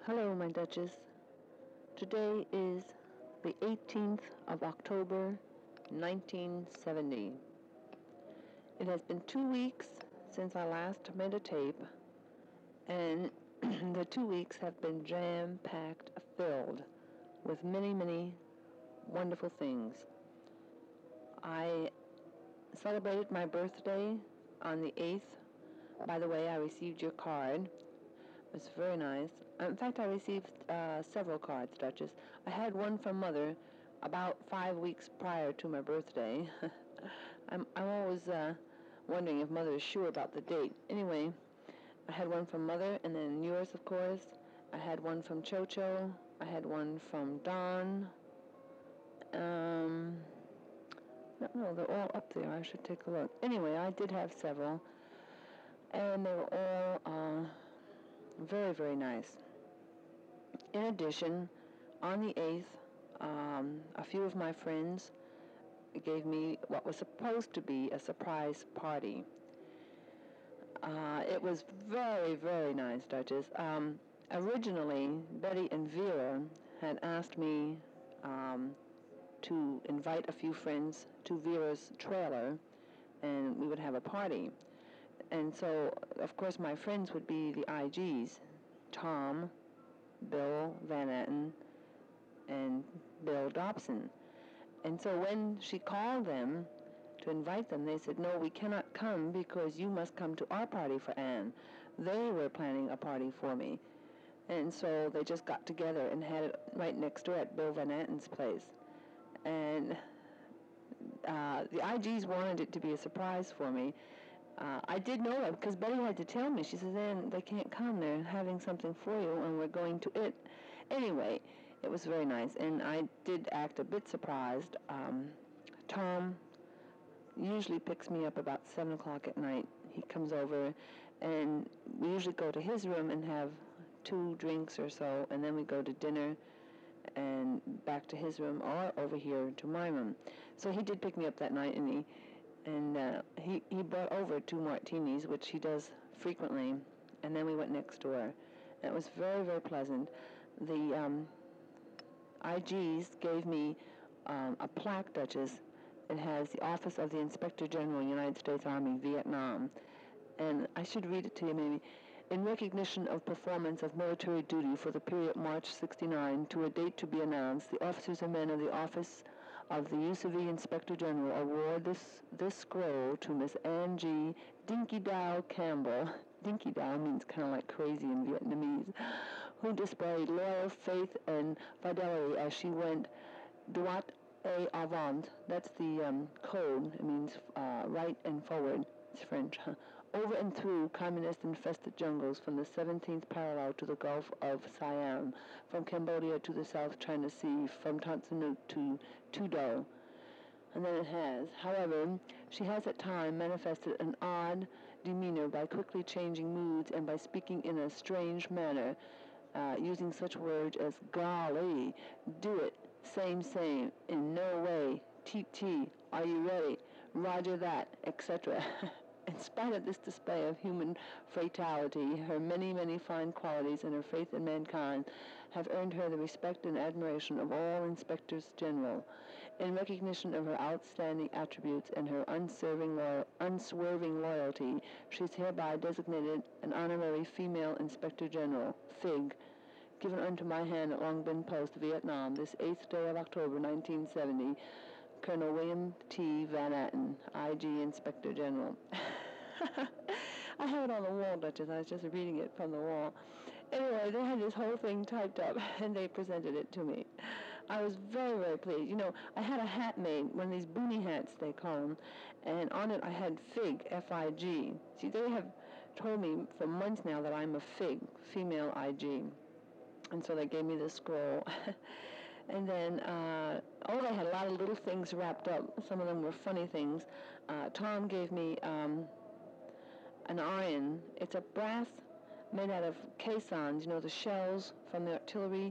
Hello, my Duchess. Today is the 18th of October, 1970. It has been 2 weeks since I last made a tape, and the 2 weeks have been jam-packed, filled with many, many wonderful things. I celebrated my birthday on the 8th. By the way, I received your card. It was very nice. In fact, I received several cards, Duchess. I had one from Mother about 5 weeks prior to my birthday. I'm always wondering if Mother is sure about the date. Anyway, I had one from Mother, and then yours, of course. I had one from Cho-Cho. I had one from Don. No, they're all up there. I should take a look. Anyway, I did have several, and they were all very, very nice. In addition, on the 8th, a few of my friends gave me what was supposed to be a surprise party. It was very, very nice, Duchess. Originally, Betty and Vera had asked me to invite a few friends to Vera's trailer, and we would have a party. And so, of course, my friends would be the IGs, Tom, Bill Van Etten, and Bill Dobson. And so when she called them to invite them, they said, no, we cannot come because you must come to our party for Anne. They were planning a party for me. And so they just got together and had it right next door at Bill Van Etten's place. And the IGs wanted it to be a surprise for me. I did know that because Betty had to tell me. She says, Anne, they can't come. They're having something for you, and we're going to it. Anyway, it was very nice, and I did act a bit surprised. Tom usually picks me up about 7 o'clock at night. He comes over, and we usually go to his room and have 2 drinks or so, and then we go to dinner and back to his room or over here to my room. So he did pick me up that night, and he brought over 2 martinis, which he does frequently, and then we went next door. And it was very, very pleasant. The IGs gave me a plaque, Duchess. It has the Office of the Inspector General, United States Army, Vietnam. And I should read it to you maybe. In recognition of performance of military duty for the period March 69 to a date to be announced, the officers and men of the Office of the USAV Inspector General award this scroll to Miss Ann G. Dinky Dow Campbell. Dinky Dow means kind of like crazy in Vietnamese, who displayed loyal faith and fidelity as she went droit et avant. That's the code. It means right and forward. It's French. Over and through communist-infested jungles from the 17th parallel to the Gulf of Siam, from Cambodia to the South China Sea, from Tan Son Nhut to Tu Do. And then it has, however, she has at times manifested an odd demeanor by quickly changing moods and by speaking in a strange manner, using such words as golly, do it, same, in no way, T, are you ready, roger that, etc. In spite of this display of human fatality, her many, many fine qualities and her faith in mankind have earned her the respect and admiration of all inspectors general. In recognition of her outstanding attributes and her unswerving loyalty, she is hereby designated an honorary female inspector general, FIG, given unto my hand at Long Binh Post, Vietnam, this 8th day of October, 1970, Colonel William T. Van Etten, IG Inspector General. I have it on the wall, Duchess. I was just reading it from the wall. Anyway, they had this whole thing typed up, and they presented it to me. I was very, very pleased. You know, I had a hat made, one of these boonie hats, they call them, and on it I had FIG, F-I-G. See, they have told me for months now that I'm a FIG, female IG. And so they gave me this scroll. And then, they had a lot of little things wrapped up. Some of them were funny things. Tom gave me an iron. It's a brass made out of caissons, you know, the shells from the artillery.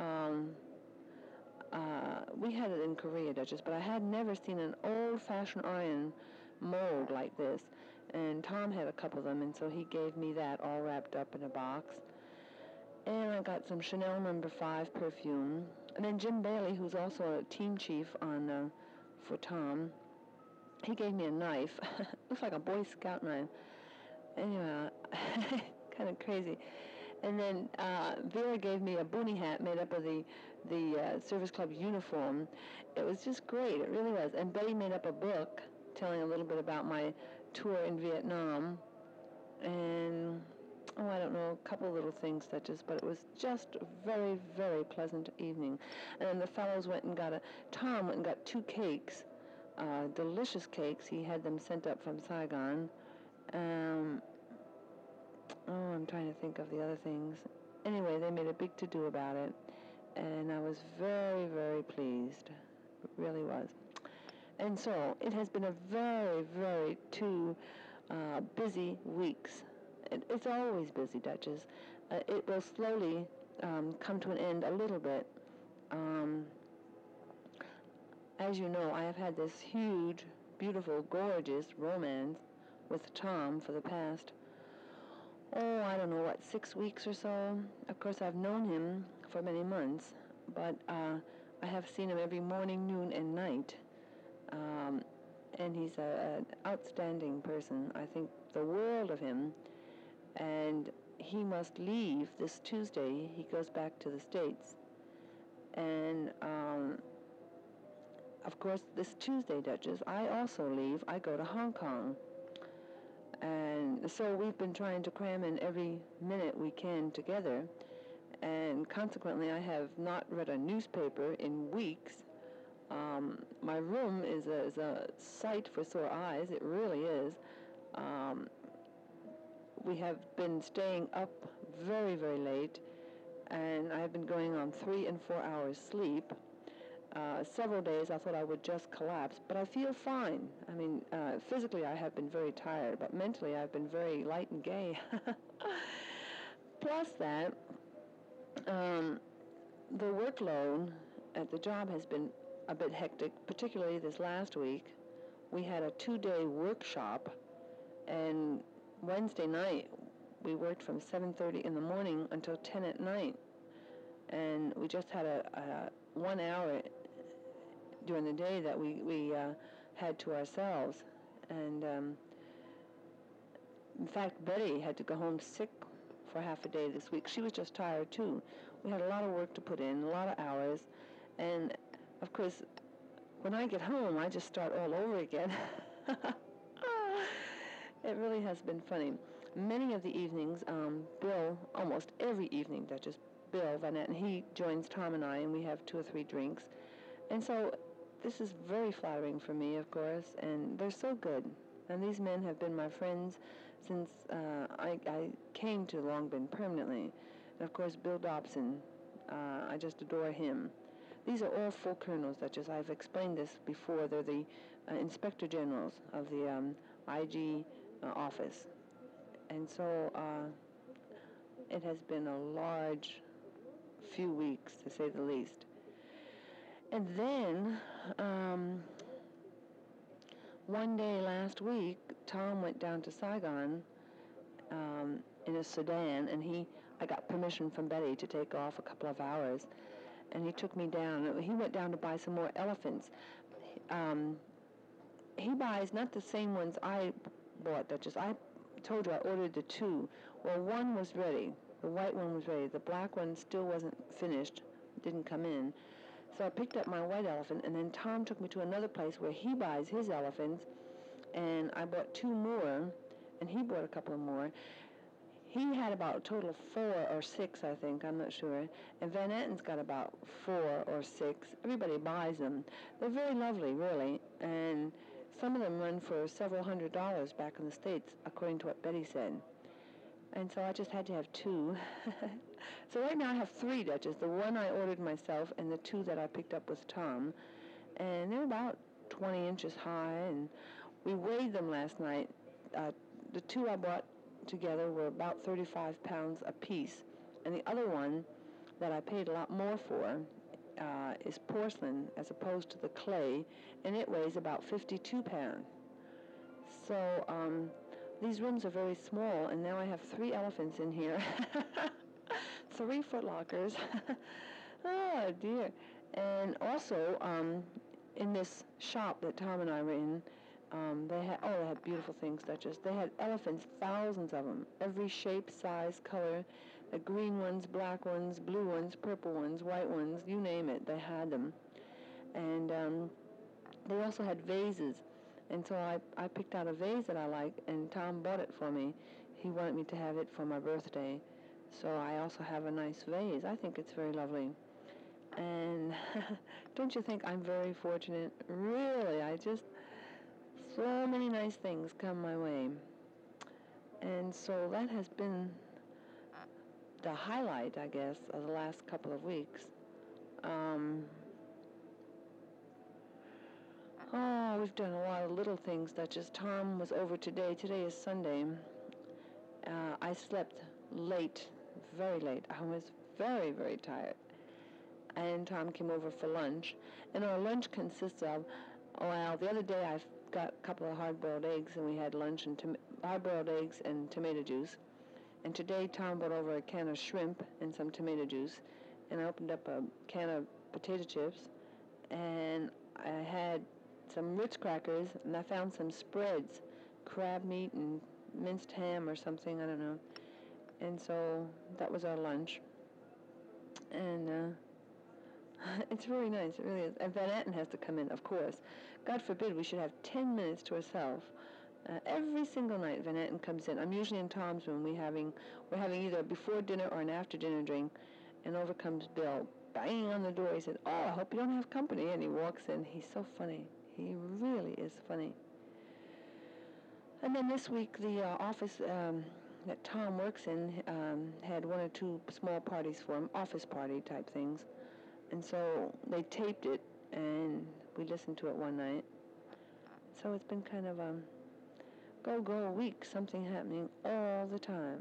We had it in Korea, Duchess, but I had never seen an old-fashioned iron mold like this. And Tom had a couple of them, and so he gave me that all wrapped up in a box. And I got some Chanel No. 5 perfume. And then Jim Bailey, who's also a team chief on for Tom, he gave me a knife. Looks like a Boy Scout knife. Anyway, kind of crazy. And then Vera gave me a boonie hat made up of the Service Club uniform. It was just great. It really was. And Betty made up a book telling a little bit about my tour in Vietnam. And, I don't know, a couple little things but it was just a very, very pleasant evening. And then the fellows Tom went and got 2 cakes, delicious cakes. He had them sent up from Saigon. I'm trying to think of the other things. Anyway, they made a big to-do about it, and I was very, very pleased. It really was. And so, it has been a very, very 2 busy weeks. It's always busy, Duchess. It will slowly come to an end a little bit. As you know, I have had this huge, beautiful, gorgeous romance with Tom for the past, I don't know, 6 weeks or so. Of course, I've known him for many months, but I have seen him every morning, noon, and night. And he's an outstanding person. I think the world of him. And he must leave this Tuesday. He goes back to the States. And, of course, this Tuesday, Duchess, I also leave. I go to Hong Kong. And so we've been trying to cram in every minute we can together. And consequently, I have not read a newspaper in weeks. My room is a sight for sore eyes. It really is. We have been staying up very, very late, and I've been going on 3 and 4 hours sleep. Several days I thought I would just collapse, but I feel fine. I mean, physically I have been very tired, but mentally I've been very light and gay. Plus that, the workload at the job has been a bit hectic, particularly this last week. We had a 2-day workshop, and Wednesday night we worked from 7:30 in the morning until 10 at night, and we just had a 1 hour during the day that we had to ourselves. And in fact, Betty had to go home sick for half a day this week. She was just tired too. We had a lot of work to put in, a lot of hours, and of course, when I get home, I just start all over again. It really has been funny. Many of the evenings, Bill, almost every evening, that's just Bill Van Etten, he joins Tom and I, and we have 2 or 3 drinks. And so this is very flattering for me, of course, and they're so good. And these men have been my friends since I came to Long Binh permanently. And of course, Bill Dobson, I just adore him. These are all full colonels, Duchess. I've explained this before. They're the inspector generals of the IG office. And so it has been a large few weeks, to say the least. And then one day last week, Tom went down to Saigon in a sedan, and I got permission from Betty to take off a couple of hours, and he took me down. He went down to buy some more elephants. He buys not the same ones I bought, Duchess. I told you I ordered the 2. Well, one was ready. The white one was ready. The black one still wasn't finished, didn't come in. So I picked up my white elephant, and then Tom took me to another place where he buys his elephants, and I bought 2 more, and he bought a couple more. He had about a total of 4 or 6, I think, I'm not sure, and Van Etten's got about 4 or 6. Everybody buys them. They're very lovely, really, and some of them run for several $100s back in the States, according to what Betty said. And so I just had to have 2. So right now I have 3, Duchess. The one I ordered myself and the 2 that I picked up with Tom. And they're about 20 inches high, and we weighed them last night. The 2 I bought together were about 35 pounds apiece. And the other one that I paid a lot more for is porcelain as opposed to the clay, and it weighs about 52 pounds. So these rooms are very small, and now I have 3 elephants in here. 3 Foot Lockers. Oh, dear. And also, in this shop that Tom and I were in, they had beautiful things, Duchess. They had elephants, thousands of them, every shape, size, color, the green ones, black ones, blue ones, purple ones, white ones, you name it, they had them. And they also had vases. And so I picked out a vase that I liked, and Tom bought it for me. He wanted me to have it for my birthday. So I also have a nice vase. I think it's very lovely. And don't you think I'm very fortunate? Really, so many nice things come my way. And so that has been the highlight, I guess, of the last couple of weeks. We've done a lot of little things, Duchess. Tom was over today. Today is Sunday. I slept late, very late. I was very, very tired. And Tom came over for lunch. And our lunch consists of, the other day I got a couple of hard-boiled eggs, and we had lunch and hard-boiled eggs and tomato juice. And today Tom brought over a can of shrimp and some tomato juice. And I opened up a can of potato chips. And I had some Ritz crackers, and I found some spreads, crab meat and minced ham or something, I don't know. And so that was our lunch. And it's very nice, it really is. And Van Etten has to come in, of course. God forbid we should have 10 minutes to ourselves. Every single night Van Etten comes in. I'm usually in Tom's room. We're having either a before dinner or an after dinner drink. And over comes Bill, banging on the door. He said, I hope you don't have company. And he walks in. He's so funny. He really is funny. And then this week, the office that Tom works in had 1 or 2 small parties for him, office party type things. And so they taped it, and we listened to it one night. So it's been kind of a go week, something happening all the time.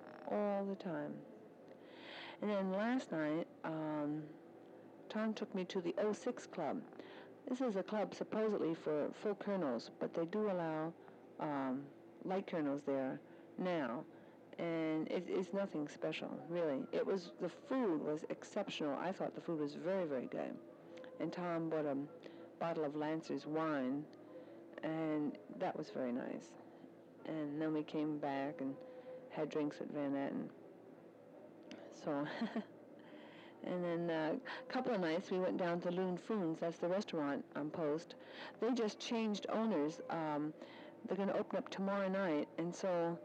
And then last night, Tom took me to the 06 Club. This is a club supposedly for full colonels, but they do allow light colonels there now. And it's nothing special, really. The food was exceptional. I thought the food was very, very good. And Tom bought a bottle of Lancer's wine, and that was very nice. And then we came back and had drinks at Van Etten. So, and then a couple of nights we went down to Loon Foons. That's the restaurant on Post. They just changed owners. They're going to open up tomorrow night, and so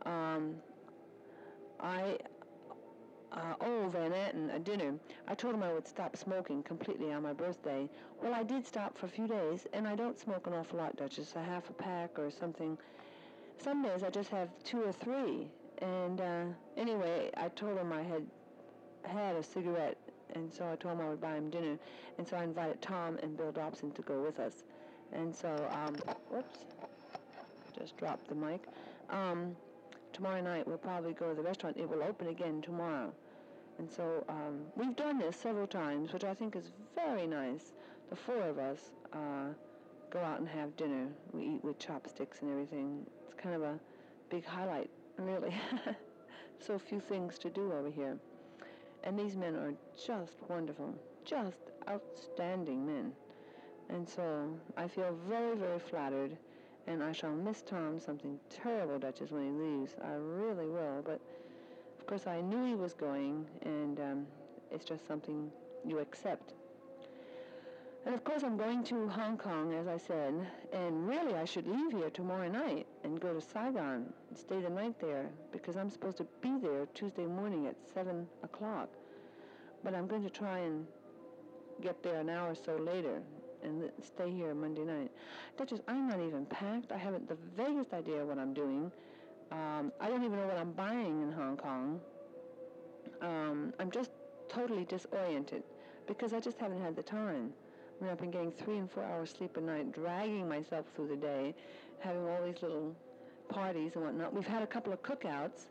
I owe Van Etten a dinner. I told him I would stop smoking completely on my birthday. Well, I did stop for a few days, and I don't smoke an awful lot, Duchess, a half a pack or something. Some days I just have 2 or 3. And anyway, I told him I had a cigarette, and so I told him I would buy him dinner. And so I invited Tom and Bill Dobson to go with us. And so, whoops, just dropped the mic. Tomorrow night we'll probably go to the restaurant. It will open again tomorrow. And so we've done this several times, which I think is very nice. The 4 of us go out and have dinner. We eat with chopsticks and everything. It's kind of a big highlight, really. So few things to do over here. And these men are just wonderful, just outstanding men. And so I feel very, very flattered. And I shall miss Tom something terrible, Duchess, when he leaves. I really will. But, of course, I knew he was going, and it's just something you accept. And, of course, I'm going to Hong Kong, as I said. And, really, I should leave here tomorrow night and go to Saigon and stay the night there, because I'm supposed to be there Tuesday morning at 7 o'clock. But I'm going to try and get there an hour or so later and stay here Monday night. Duchess, I'm not even packed. I haven't the vaguest idea what I'm doing. I don't even know what I'm buying in Hong Kong. I'm just totally disoriented because I just haven't had the time. I mean, I've been getting 3 and 4 hours sleep a night, dragging myself through the day, having all these little parties and whatnot. We've had a couple of cookouts.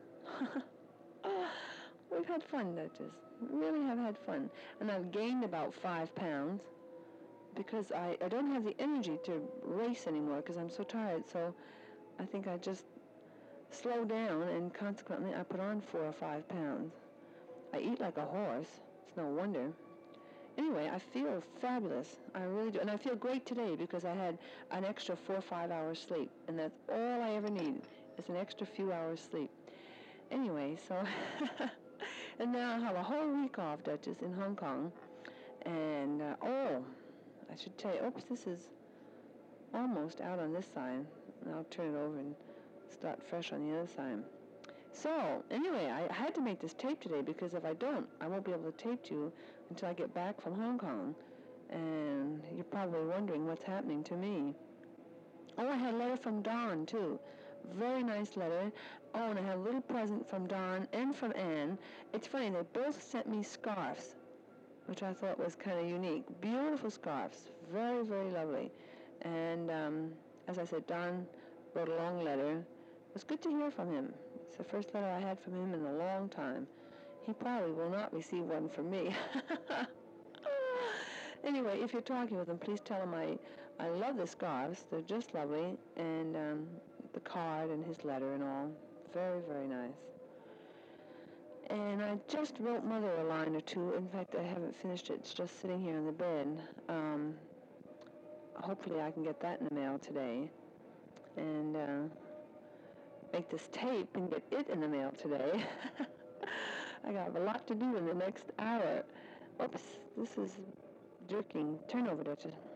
We've had fun, Duchess. Really have had fun. And I've gained about 5 pounds. Because I don't have the energy to race anymore because I'm so tired. So I think I just slow down, and consequently I put on 4 or 5 pounds. I eat like a horse. It's no wonder. Anyway, I feel fabulous. I really do. And I feel great today because I had an extra 4 or 5 hours sleep. And that's all I ever need is an extra few hours sleep. Anyway, so... and now I have a whole week off, Duchess, in Hong Kong. And, I should tell you, oops, this is almost out on this side. I'll turn it over and start fresh on the other side. So, anyway, I had to make this tape today because if I don't, I won't be able to tape to you until I get back from Hong Kong. And you're probably wondering what's happening to me. Oh, I had a letter from Don, too. Very nice letter. Oh, and I had a little present from Don and from Anne. It's funny, they both sent me scarves, which I thought was kind of unique. Beautiful scarves. Very, very lovely. And as I said, Don wrote a long letter. It was good to hear from him. It's the first letter I had from him in a long time. He probably will not receive one from me. Anyway, if you're talking with him, please tell him I love the scarves. They're just lovely. And the card and his letter and all. Very, very nice. And I just wrote Mother a line or two. In fact, I haven't finished it. It's just sitting here in the bed. Hopefully I can get that in the mail today. And make this tape and get it in the mail today. I got a lot to do in the next hour. Oops, this is jerking. Turn over, Duchess.